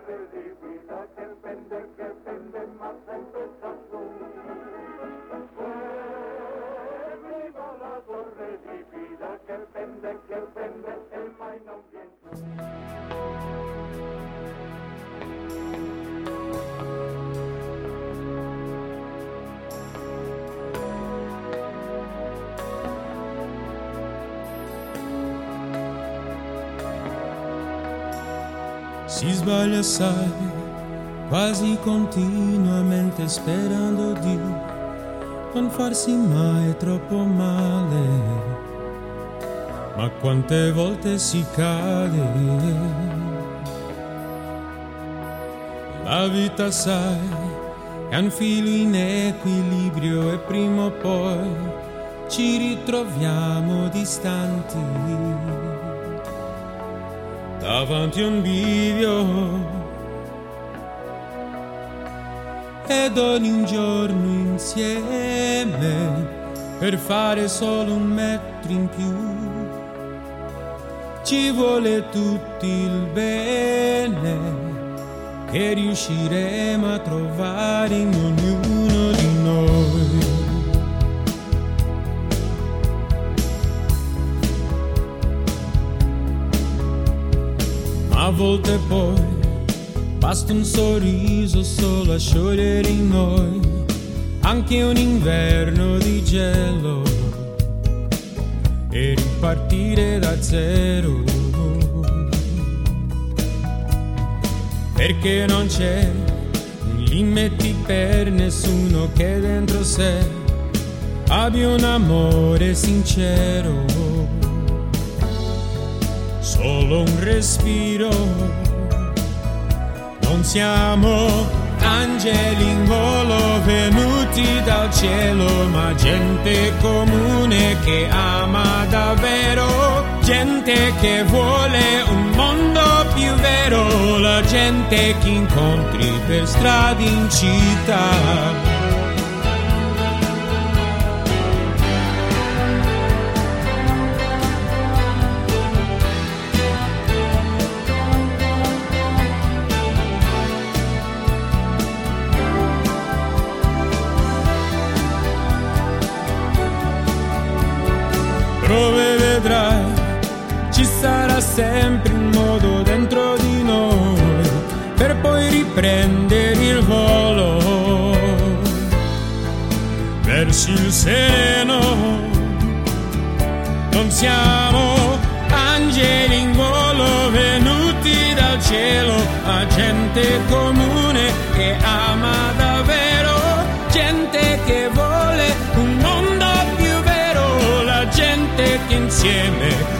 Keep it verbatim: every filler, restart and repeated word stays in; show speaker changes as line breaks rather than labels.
terribile che pende, che pende, ma sempre sta su. E viva la torre di Pisa che pende, che pende e mai non viene.
Si sbaglia assai, quasi continuamente sperando di non farsi mai troppo male. Ma quante volte si cade. La vita sai è un filo in equilibrio e prima o poi ci ritroviamo distanti davanti a un bivio, ed ogni giorno insieme per fare solo un metro in più ci vuole tutto il bene che riusciremo a trovare in ognuno di noi. A volte poi basta un sorriso solo a sciogliere in noi anche un inverno di gelo e ripartire da zero, perché non c'è un limite per nessuno che dentro sé abbia un amore sincero. Solo un respiro, non siamo angeli in volo venuti dal cielo, ma gente comune che ama davvero, gente che vuole un mondo più vero, la gente che incontri per strade in città. Dove vedrai ci sarà sempre un modo dentro di noi per poi riprendere il volo verso il sereno. Non siamo angeli in volo venuti dal cielo, ma gente comune che ama davvero, gente che vuole un mondo più vero, la gente che insieme